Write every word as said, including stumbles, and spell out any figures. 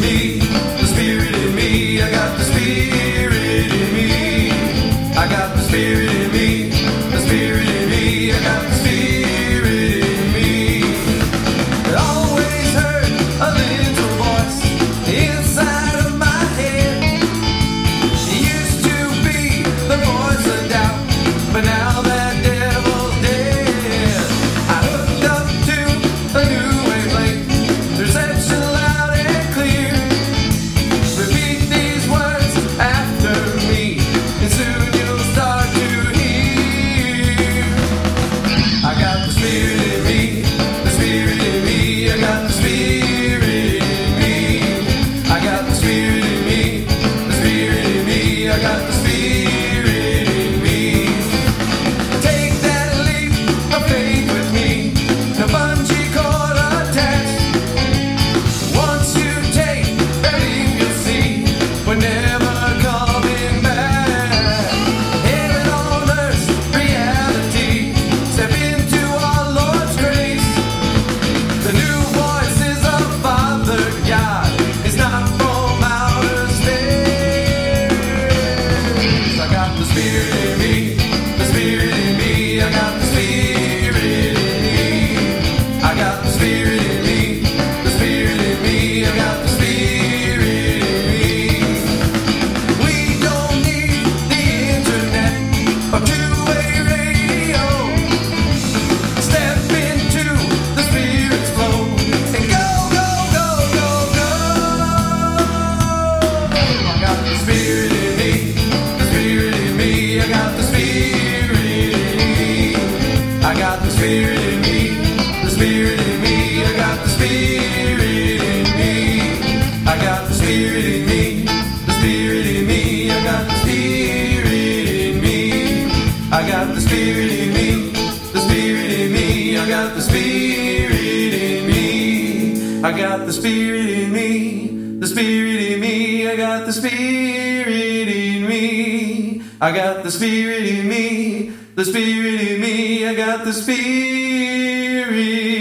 me, the spirit in me. I got the spirit in me. I got the spirit in me, the spirit in me. I got the spirit in me. I always heard a little voice inside of my head. It used to be the voice of doubt, but now that devil's dead. I hooked up to a new wavelength, perception loud and clear. Repeat these words after me, and soon you'll start to hear. I got the spirit in me, the spirit in me. I got the spirit in me. I got the spirit in me, the spirit in me. I got the spirit in me. Take that leap of faith with me, the bungee cord attached. Once you take that leap, you'll see we're never coming back. Heaven on earth, reality. Step into our Lord's grace. The new voices of Father God is not from outer space. I got the spirit in me, the spirit in me. I got the spirit in me. I got the spirit in me, the spirit in me. I got the spirit in me. We don't need the internet or two-way radio. Step into the spirit's flow and go, go, go, go, go. I got the spirit in me, the spirit in me. I got the spirit in me. I got the spirit in me, the spirit in me. I got the spirit in me. I got the spirit in me, the spirit in me. I got the spirit in me. I got the spirit in me, the spirit in me. I got the spirit in me. I got the spirit in me, the spirit in me. I got the spirit in me. I got the spirit in me, the spirit in me. I got the spirit